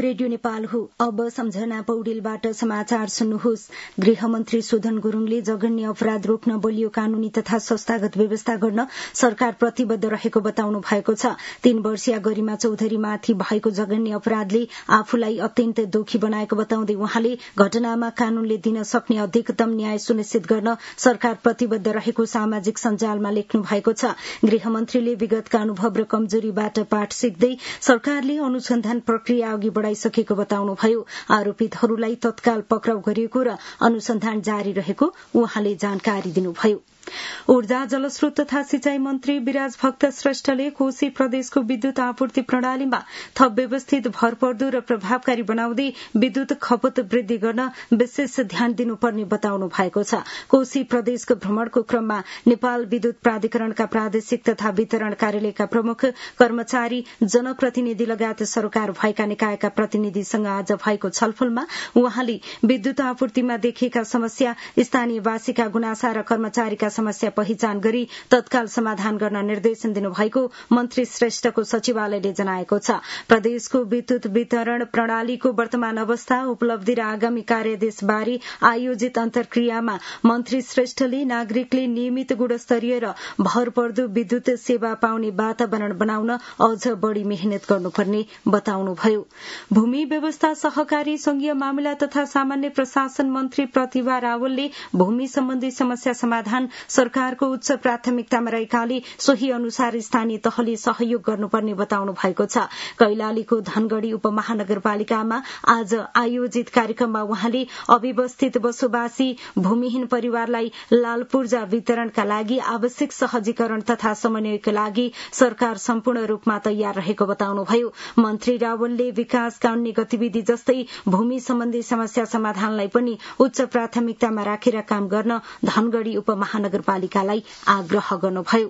Radio Nepal हो। अब सम्झना पौडेलबाट समाचार सुन्नुहोस्। गृहमन्त्री सुधन गुरूङले जघन्य अपराध रोक्न बलियो कानूनी तथा संस्थागत व्यवस्था गर्न सरकार प्रतिबद्ध रहेको बताउनु भएको छ। 3 वर्षीय गरिमा चौधरीमाथि भएको जघन्य अपराधले आफूलाई अत्यन्त दुखी बनाएको बताउँदै उहाँले घटनामा कानूनले दिन सक्ने अधिकतम न्याय सुनिश्चित गर्न सरकार प्रतिबद्ध रहेको सामाजिक सञ्जालमा लेख्नु भएको छ। गृहमन्त्रीले विगतका अनुभव र कमजोरीबाट पाठ सिक्दै सरकारले अनुसन्धान प्रक्रिया अघि बढ़ाइसकेको बताउनुभयो। आरोपितहरूलाई तत्काल पक्राउ गरिएको र अनुसन्धान जारी रहेको उहाँले जानकारी दिनुभयो। ऊर्जा जलस्रोत तथा सिंचाई मन्त्री विराज भक्त श्रेष्ठले कोशी प्रदेशको विद्युत आपूर्ति प्रणालीमा थप व्यवस्थित भरपर्दो र प्रभावकारी बनाउँदै विद्युत खपत वृद्धि गर्न विशेष ध्यान दिनुपर्ने बताउनु भएको छ। कोशी प्रदेशको भ्रमणको क्रममा नेपाल विद्युत प्राधिकरणका प्रादेशिक तथा वितरण कार्यालयका प्रमुख कर्मचारी जनप्रतिनिधि लगायत सरकार भएका निकायका प्रतिनिधिसँग आज भएको छलफलमा उहाँले विद्युत आपूर्तिमा देखिएका समस्या, स्थानीयवासीका गुनासा र कर्मचारीका समस्या पहिचान गरी तत्काल समाधान गर्न निर्देशन दिनुभएको मन्त्री श्रेष्ठको सचिवालयले जनाएको छ। प्रदेशको विद्युत वितरण प्रणालीको वर्तमान अवस्था, उपलब्धि र आगामी कार्यदेशबारे आयोजित अन्तर्क्रियामा मन्त्री श्रेष्ठले नागरिकले नियमित गुणस्तरीय र भरपर्दो विद्युत सेवा पाउने वातावरण बनाउन अझ बढ़ी मेहनत गर्नुपर्ने बताउनुभयो। भूमि व्यवस्था, सहकारी, संघीय मामिला तथा सामान्य प्रशासन मन्त्री प्रतिभा रावलले भूमि सम्बन्धी समस्या समाधान सरकारको उच्च प्राथमिकतामा रहेकाले सोही अनुसार स्थानीय तहले सहयोग गर्नुपर्ने बताउनु भएको छ। कैलालीको धनगढ़ी उपमहानगरपालिकामा आज आयोजित कार्यक्रममा उहाँले अव्यवस्थित बसोबासी भूमिहीन परिवारलाई लाल पूर्जा वितरणका लागि आवश्यक सहजीकरण तथा समन्वयका लागि सरकार सम्पूर्ण रूपमा तयार रहेको बताउनुभयो। मन्त्री रावलले विकासका अन्य गतिविधि जस्तै भूमि सम्बन्धी समस्या समाधानलाई पनि उच्च प्राथमिकतामा राखेर काम गर्न धनगढ़ी उपमहानगरपालिकालाई आग्रह गर्नुभयो।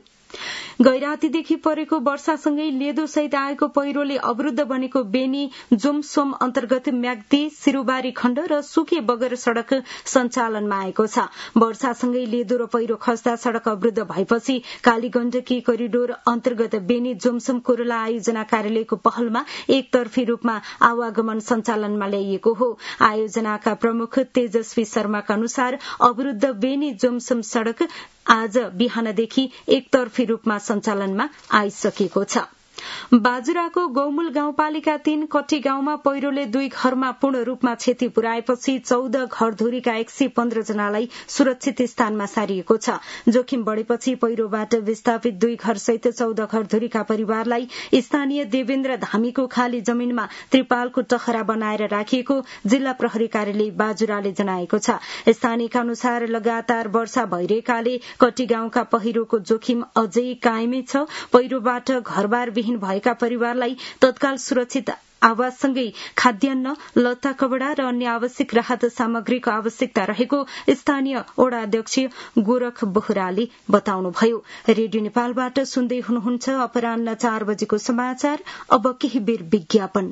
गैरातीदेखि परेको वर्षासँगै लेदोसहित आएको पहिरोले अवरूद्ध बनेको बेनी जोमसोम अन्तर्गत म्याग्दी सिरुबारी खण्ड र सुके बगर सड़क सञ्चालनमा आएको छ। वर्षासँगै लेदो र पहिरो खस्दा सड़क अवरूद्ध भएपछि कालीगण्डकी कोरिडोर अन्तर्गत बेनी जोमसोम कोरोला आयोजना कार्यालयको पहलमा एकतर्फी रूपमा आवागमन सञ्चालनमा ल्याइएको हो। आयोजनाका प्रमुख तेजस्वी शर्माका अनुसार अवरूद्ध बेनी जोमसोम सड़क आज बिहानदेखि एकतर्फी रूपमा सञ्चालनमा आइसकेको छ। बाजुराको गौमूल गाउँपालिका 3 कट्टी गाउँमा पहिरोले 2 घरमा पूर्ण रूपमा क्षति पुर्याएपछि 14 घरधुरीका 115 जनालाई सुरक्षित स्थानमा सारिएको छ। जोखिम बढ़ेपछि पहिरोबाट विस्थापित 2 घरसहित 14 घरधुरीका परिवारलाई स्थानीय देवेन्द्र धामीको खाली जमीनमा त्रिपालको टखरा बनाएर राखिएको जिल्ला प्रहरी कार्यालय बाजुराले जनाएको छ। स्थानीयका अनुसार लगातार वर्षा भइरहेकाले कट्टी गाउँका पहिरोको जोखिम अझै कायमै छ। पहिरोबाट घरबार विहीन भएका परिवारलाई तत्काल सुरक्षित आवाससँगै खाद्यान्न, लत्ता कपड़ा र अन्य आवश्यक राहत सामग्रीको आवश्यकता रहेको स्थानीय वडा अध्यक्ष गोरख बोहराले बताउनुभयो। रेडियो नेपालबाट सुन्दै हुनुहुन्छ अपराह्न 4 बजेको समाचार। अब केही बेर विज्ञापन।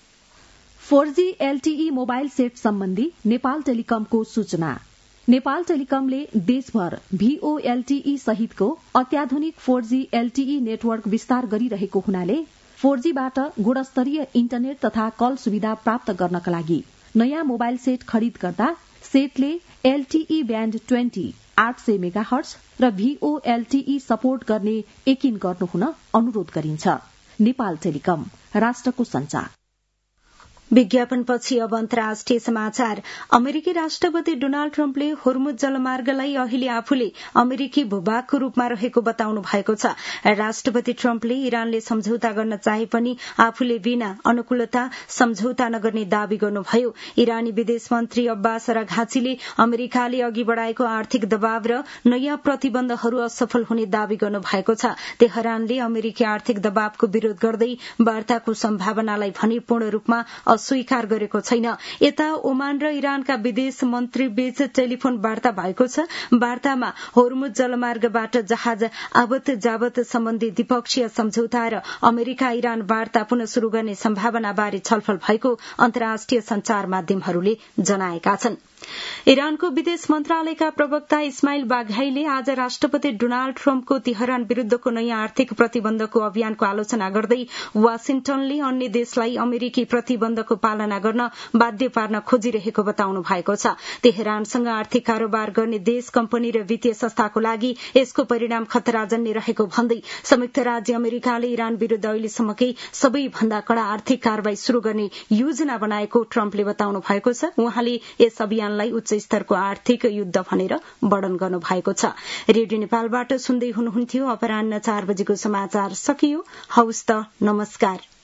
4G LTE मोबाइल सेट सम्बन्धी नेपाल टेलिकमको सूचना। नेपाल टेलिकमले देशभर VoLTE सहितको अत्याधुनिक 4G LTE नेटवर्क विस्तार गरिरहेको हुनाले 4Gबाट गुणस्तरीय इन्टरनेट तथा कल सुविधा प्राप्त गर्नका लागि नयाँ मोबाइल सेट खरिद गर्दा सेटले LTE ब्याण्ड 20 800 मेगाहर्ज र VoLTE सपोर्ट गर्ने यकिन गर्नुहुन अनुरोध गरिन्छ। नेपाल टेलिकम, राष्ट्रको सञ्चार। विज्ञापनपछि अब अन्तर्राष्ट्रिय समाचार। अमेरिकी राष्ट्रपति डोनाल्ड ट्रम्पले होर्मुज जलमार्गलाई अहिले आफूले अमेरिकी भूभागको रूपमा रहेको बताउनु भएको छ। राष्ट्रपति ट्रम्पले इरानले सम्झौता गर्न चाहे पनि आफूले बिना अनुकूलता सम्झौता नगर्ने दावी गर्नुभयो। इरानी विदेश मन्त्री अब्बास अराघाचीले अमेरिकाले अघि बढ़ाएको आर्थिक दबाव र नयाँ प्रतिबन्धहरू असफल हुने दावी गर्नु भएको छ। तेहरानले अमेरिकी आर्थिक दबावको विरोध गर्दै वार्ताको सम्भावनालाई भने पूर्ण रूपमा अस्वीकार गरेको छैन। यता ओमान र इरानका विदेश मन्त्री बीच टेलिफोन वार्ता भएको छ। वार्तामा होर्मुज जलमार्गबाट जहाज आवत जावत सम्बन्धी द्विपक्षीय सम्झौता र अमेरिका इरान वार्ता पुनः शुरू गर्ने सम्भावनाबारे छलफल भएको अन्तर्राष्ट्रिय संचार माध्यमहरूले जनाएका छन्। इरानको विदेश मन्त्रालयका प्रवक्ता इस्माइल बाघाईले आज राष्ट्रपति डोनाल्ड ट्रम्पको तेहरान विरूद्धको नयाँ आर्थिक प्रतिबन्धको अभियानको आलोचना गर्दै वाशिंटनले अन्य देशलाई अमेरिकी प्रतिबन्ध नियमकानूनको पालना गर्न बाध्य पार्न खोजिरहेको बताउनु भएको छ। तेहरानसँग आर्थिक कारोबार गर्ने देश, कम्पनी र वित्तीय संस्थाको लागि यसको परिणाम खतराजन्य रहेको भन्दै संयुक्त राज्य अमेरिकाले इरान विरूद्ध अहिलेसम्मकै सबैभन्दा कड़ा आर्थिक कारवाही शुरू गर्ने योजना बनाएको ट्रम्पले बताउनु भएको छ। उहाँले यस अभियानलाई उच्च स्तरको आर्थिक युद्ध भनेर वर्णन गर्नु भएको छ। रेडियो नेपालबाट सुन्दै हुनुहुन्थ्यो। अपराह्न 4 बजेको समाचार सकियो। हवस् त, नमस्कार।